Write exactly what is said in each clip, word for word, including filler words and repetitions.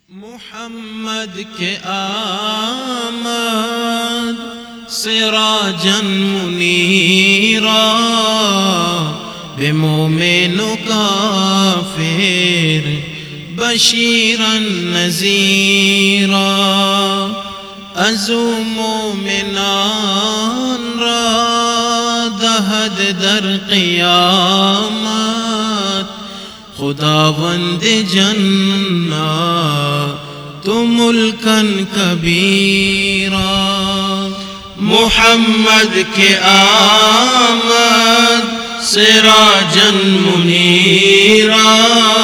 मुहम्मद के आमद सिराजन मुनीरा बिमोमिनो काफिर बशीरन नज़ीरा अज़ुमो मिनान रा दहद दर क़ियामत खुदावंद जन्ना तो मुल्कन कबीरा। मुहम्मद के आमद सिराजन मुनीरा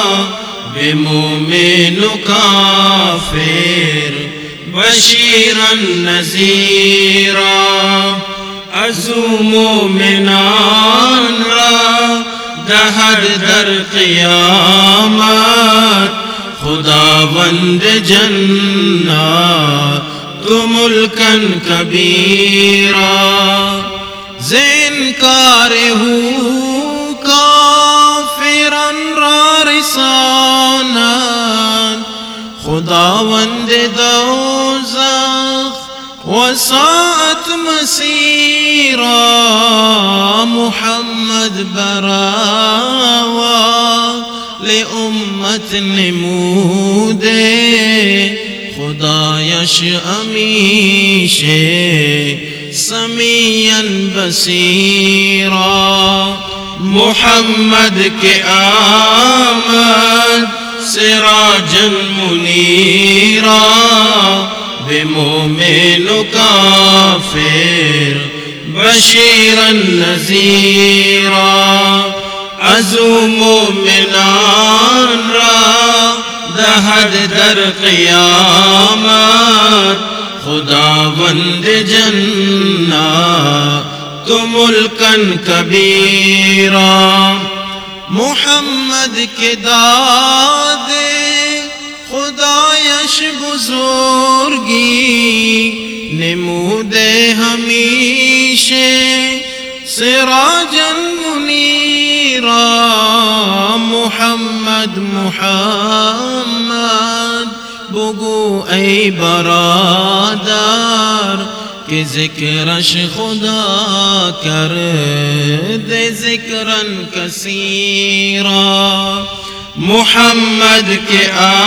बिमोमिनो काफिर बशीरन नज़ीरा अज़ुमो मिनान रा दहर दर क़ियामत खुदावंद जन्ना तो मुल्कन कबीरा। ज़िनकार हूँ काफिरन रा रिसानत खुदावंद दोज़ख वसात मसीरा। मुहम्मद बरावा ले उम्मत नमूदे खुदायश अमीशे समीयन बसीरा। मुहम्मद के आमद सिराजन मुनीरा बिमोमिनो काफिर बशीरन नज़ीरा अज़ुमो मिनान रा दहद दर क़ियामत खुदावंद जन्ना तो मुल्कन कबीरा। मुहम्मद के दादे खुदायश बुजुर्गी नमूदे हमीशे सिराजन मुनीरा। मुहम्मद मुहम्मद बुगो ऐ बरादर के ज़िक्रश खुदा कर दे ज़िक्रन कसीरा। मुहम्मद के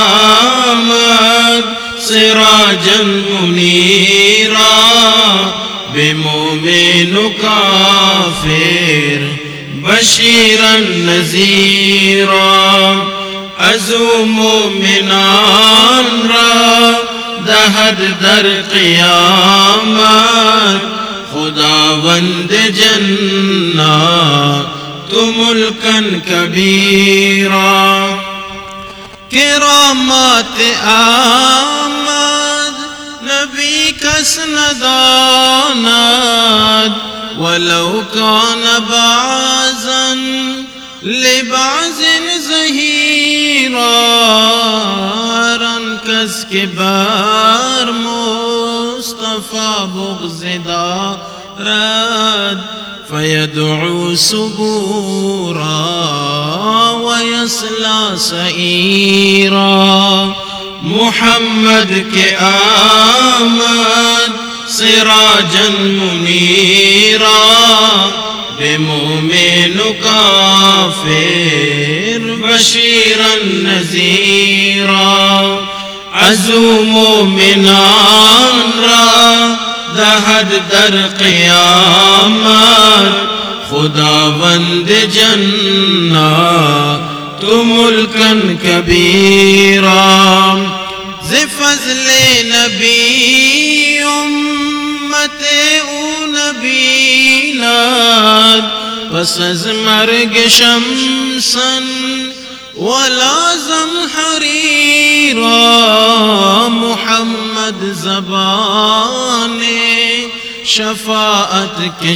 आमद सिराजन मुनीरा बिमोमिनो काफिर बशीरन नज़ीरा अज़ुमो मिनान रा दहद दर क़ियामत खुदावंद जन्ना तो मुल्कन कबीरा। किरामत आमद नबी कस नदानद वलो कान बाज़न लिबाज़िन ज़हीरा। रन कस के बार मुस्तफ़ा बुग़्ज़दा रद फ़यदउ सुबूरा वयस्ला सईरा। मुहम्मद के आमद सिराजन मुनीरा बिमोमिनो काफिर बशीरन नज़ीरा अज़ुमो मिनान रा दहद दर क़ियामत खुदावंद जन्ना तो मुल्कन कबीरा। ज़े फ़ज़ले नबी उम्मते ऊ नबीनाद पस अज़ मर्ग शम्सन वलाज़म हरीरा। मुहम्मद ज़बाने शफ़ाअत के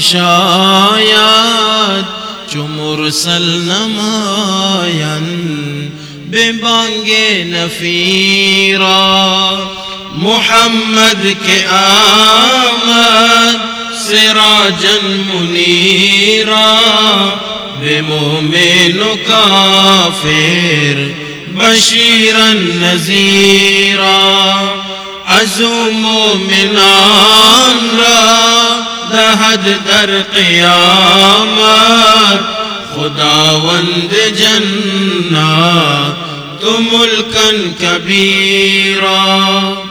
शायद चो मुरसल नमायन बेबांगे नफ़ीरा। मुहम्मद के आमद सिराजन मुनीरा बिमोमिनो काफिर बशीरन नज़ीरा अज़ू मोमिनान रा दहद दर क़ियामत खुदावंद जन्नत तो मुल्कन कबीरा।